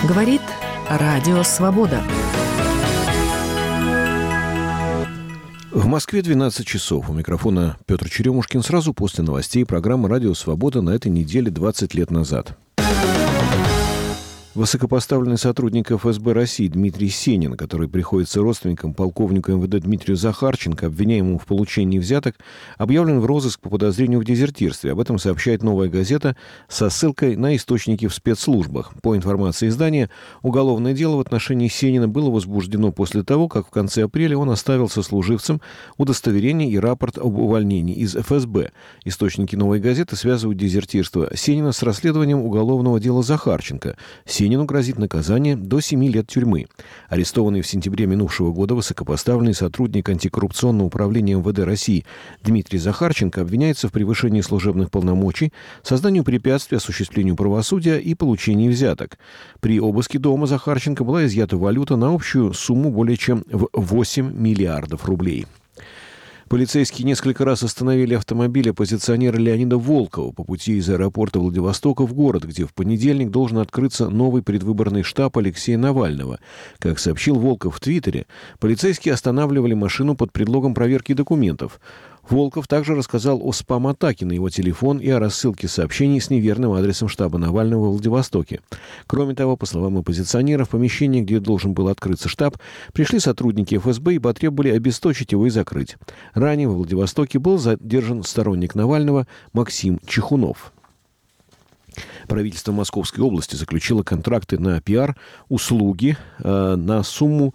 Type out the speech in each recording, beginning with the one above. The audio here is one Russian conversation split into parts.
Говорит Радио Свобода. В Москве 12 часов. У микрофона Петр Черемушкин. Сразу после новостей программы «Радио Свобода» на этой неделе 20 лет назад. Высокопоставленный сотрудник ФСБ России Дмитрий Сенин, который приходится родственником полковника МВД Дмитрию Захарченко, обвиняемому в получении взяток, объявлен в розыск по подозрению в дезертирстве. Об этом сообщает «Новая газета» со ссылкой на источники в спецслужбах. По информации издания, уголовное дело в отношении Сенина было возбуждено после того, как в конце апреля он оставил сослуживцам удостоверение и рапорт об увольнении из ФСБ. Источники «Новой газеты» связывают дезертирство Сенина с расследованием уголовного дела Захарченко. Сенину грозит наказание до 7 лет тюрьмы. Арестованный в сентябре минувшего года высокопоставленный сотрудник антикоррупционного управления МВД России Дмитрий Захарченко обвиняется в превышении служебных полномочий, созданию препятствий осуществлению правосудия и получении взяток. При обыске дома Захарченко была изъята валюта на общую сумму более чем в 8 миллиардов рублей. Полицейские несколько раз остановили автомобиль оппозиционера Леонида Волкова по пути из аэропорта Владивостока в город, где в понедельник должен открыться новый предвыборный штаб Алексея Навального. Как сообщил Волков в Твиттере, полицейские останавливали машину под предлогом проверки документов. Волков также рассказал о спам-атаке на его телефон и о рассылке сообщений с неверным адресом штаба Навального в Владивостоке. Кроме того, по словам оппозиционера, в помещении, где должен был открыться штаб, пришли сотрудники ФСБ и потребовали обесточить его и закрыть. Ранее во Владивостоке был задержан сторонник Навального Максим Чехунов. Правительство Московской области заключило контракты на пиар-услуги на сумму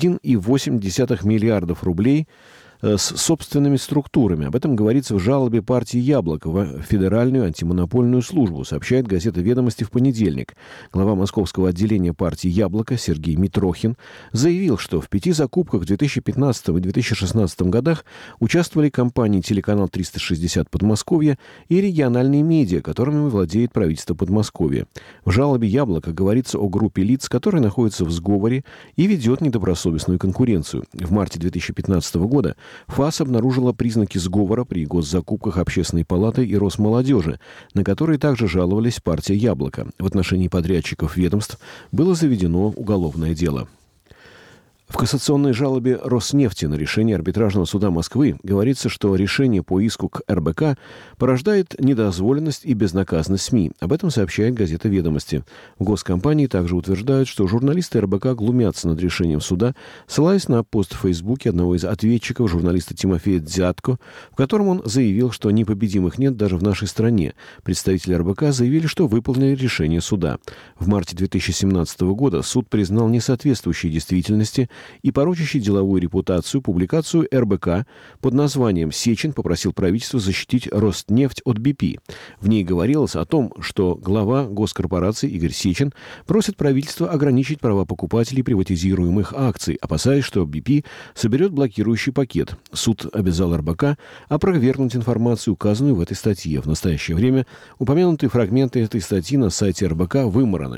1,8 миллиардов рублей с собственными структурами. Об этом говорится в жалобе партии «Яблоко» в Федеральную антимонопольную службу, сообщает газета «Ведомости» в понедельник. Глава московского отделения партии «Яблоко» Сергей Митрохин заявил, что в 5 закупках в 2015 и 2016 годах участвовали компании «Телеканал 360 Подмосковье» и региональные медиа, которыми владеет правительство Подмосковья. В жалобе «Яблоко» говорится о группе лиц, которая находится в сговоре и ведет недобросовестную конкуренцию. В марте 2015 года ФАС обнаружила признаки сговора при госзакупках Общественной палаты и Росмолодежи, на которые также жаловались партия «Яблоко». В отношении подрядчиков ведомств было заведено уголовное дело. В кассационной жалобе Роснефти на решение арбитражного суда Москвы говорится, что решение по иску к РБК порождает недозволенность и безнаказанность СМИ. Об этом сообщает газета «Ведомости». В госкомпании также утверждают, что журналисты РБК глумятся над решением суда, ссылаясь на пост в Фейсбуке одного из ответчиков, журналиста Тимофея Дзятко, в котором он заявил, что непобедимых нет даже в нашей стране. Представители РБК заявили, что выполнили решение суда. В марте 2017 года суд признал несоответствующей действительности и порочащий деловую репутацию публикацию РБК под названием «Сечин попросил правительство защитить Роснефть от BP». В ней говорилось о том, что глава госкорпорации Игорь Сечин просит правительство ограничить права покупателей приватизируемых акций, опасаясь, что BP соберет блокирующий пакет. Суд обязал РБК опровергнуть информацию, указанную в этой статье. В настоящее время упомянутые фрагменты этой статьи на сайте РБК вымараны.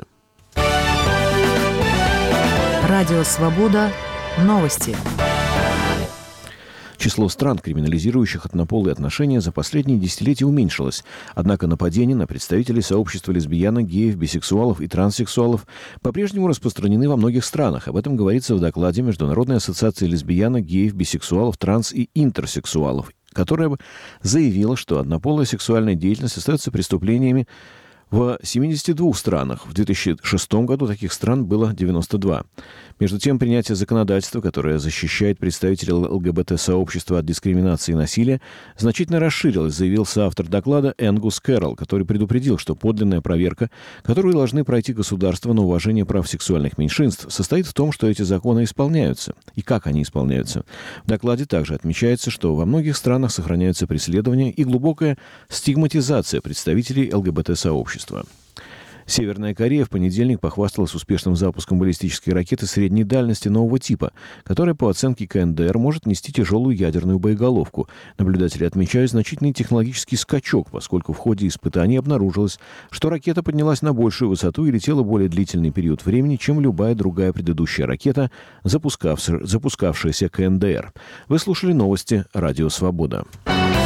Радио Свобода. Новости. Число стран, криминализирующих однополые отношения, за последние десятилетия уменьшилось. Однако нападения на представителей сообщества лесбиянок, геев, бисексуалов и транссексуалов по-прежнему распространены во многих странах. Об этом говорится в докладе Международной ассоциации лесбиянок, геев, бисексуалов, транс- и интерсексуалов, которая заявила, что однополая сексуальная деятельность остается преступлениями в 72 странах. В 2006 году таких стран было 92. Между тем, принятие законодательства, которое защищает представителей ЛГБТ-сообщества от дискриминации и насилия, значительно расширилось, заявил соавтор доклада Энгус Кэрролл, который предупредил, что подлинная проверка, которую должны пройти государства на уважение прав сексуальных меньшинств, состоит в том, что эти законы исполняются и как они исполняются. В докладе также отмечается, что во многих странах сохраняются преследования и глубокая стигматизация представителей ЛГБТ-сообщества. Северная Корея в понедельник похвасталась успешным запуском баллистической ракеты средней дальности нового типа, которая, по оценке КНДР, может нести тяжелую ядерную боеголовку. Наблюдатели отмечают значительный технологический скачок, поскольку в ходе испытаний обнаружилось, что ракета поднялась на большую высоту и летела более длительный период времени, чем любая другая предыдущая ракета, запускавшаяся КНДР. Вы слушали новости «Радио Свобода».